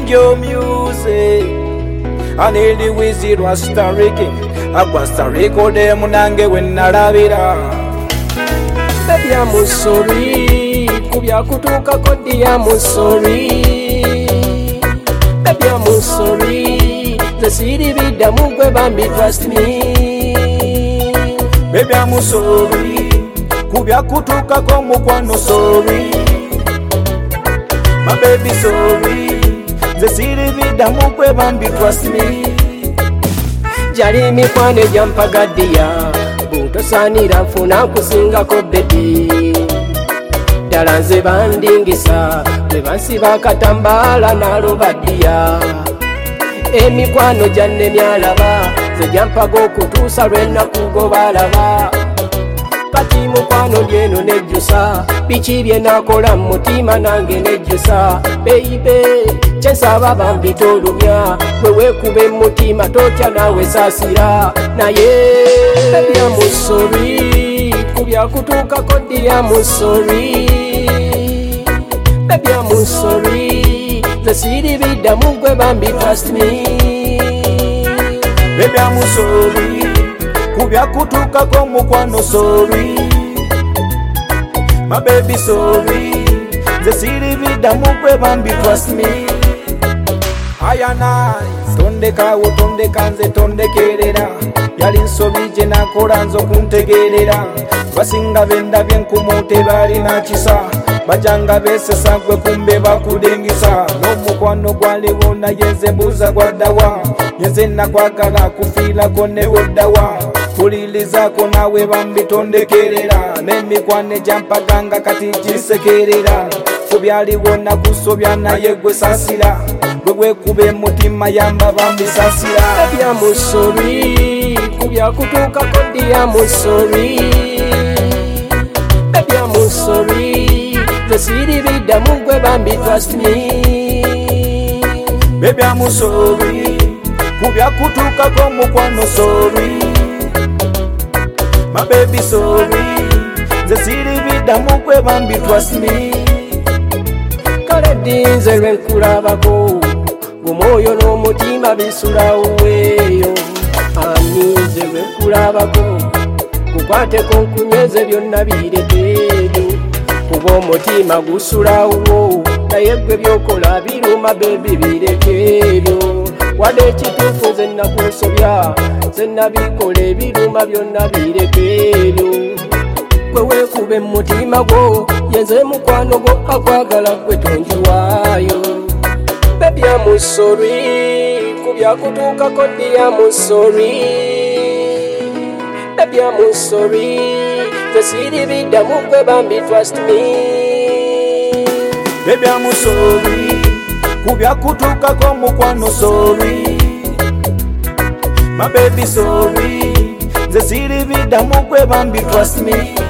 change your music. I need the wizard was starring. I was starring them nange when naravira. Baby, I'm sorry. Kubya kutuka kodi, I'm sorry. Baby, I'm sorry. The city with the mugwe bambi, trust me. Baby, I'm sorry. Kubya kutuka komu kwano, sorry. My baby, sorry. The city with the mugwe bambi, trust me. Jali mikwane jampagadia butosanira nfuna kusinga ko baby. Dala nze bandingisa bwe bansiba akatambala nalubaddiya. Emikwano gyanne myalaba ze jampaga okutuusa lwennaku gobalaba. Kati mukwano lyeno nejjusa biki bye nakola mu mutima nange nejjusa. Baby kyensaba bambi tolumya bwe weekuba mutima totya naawe saasira naye. Baby I'm sorry kubya kutuukako ddi I'm sorry. Baby I'm sorry the city biddamu gwe bambi trust me. Baby I'm sorry kubya kutuukako mukwano sorry. My baby sorry the city biddamu gwe bambi trust me. Ayana tondekawo tondeka nze tondekerera yali nsobi gye nakola nze okuntegerera. Basinga bendabye nkumute balina kisa bajanga besesa gwe kumbe bakudingisa. N'omukwano gwaliwo naye nze mbuuza gwaddawa nze nakwagala kufiirako ne weddawa. Kulirizaako naawe bambi tondekerera n'emikwano egyampaganga kati ginsekerera. Kubyaliwo nakusobya naye gwe saasira gwe weekuba mutima yamba bambi saasira. Baby I'm sorry kubya kutuukako ddi I'm sorry. Baby I'm sorry the city biddamu gwe bambi trust me. Baby I'm sorry kubya kutuukako mukwano sorry. My baby sorry the city biddamu gwe bambi trust me. Kale ddi nze lwenkulabako omwoyo n'omutima bisulaweeyo. Ani nze lwenkulabako kukwateko nkunyweze byonna birekeebyo. Kuba omutima gusulawo naye gwe byokola biruma bebi birekeebyo. Wadde ekituufu nze nakusobya nze nabikola ebiruma byonna birekeebyo. Gwe weekuba mutima gwo yenze mukwano gwo akwagala gwe tonjiwaayo. Baby I'm sorry kubya kutuukako ddi I'm sorry. Baby I'm sorry the city biddamu gwe bambi trust me. Baby I'm sorry kubya kutuukako mukwano sorry. My baby sorry the city biddamu gwe bambi trust me.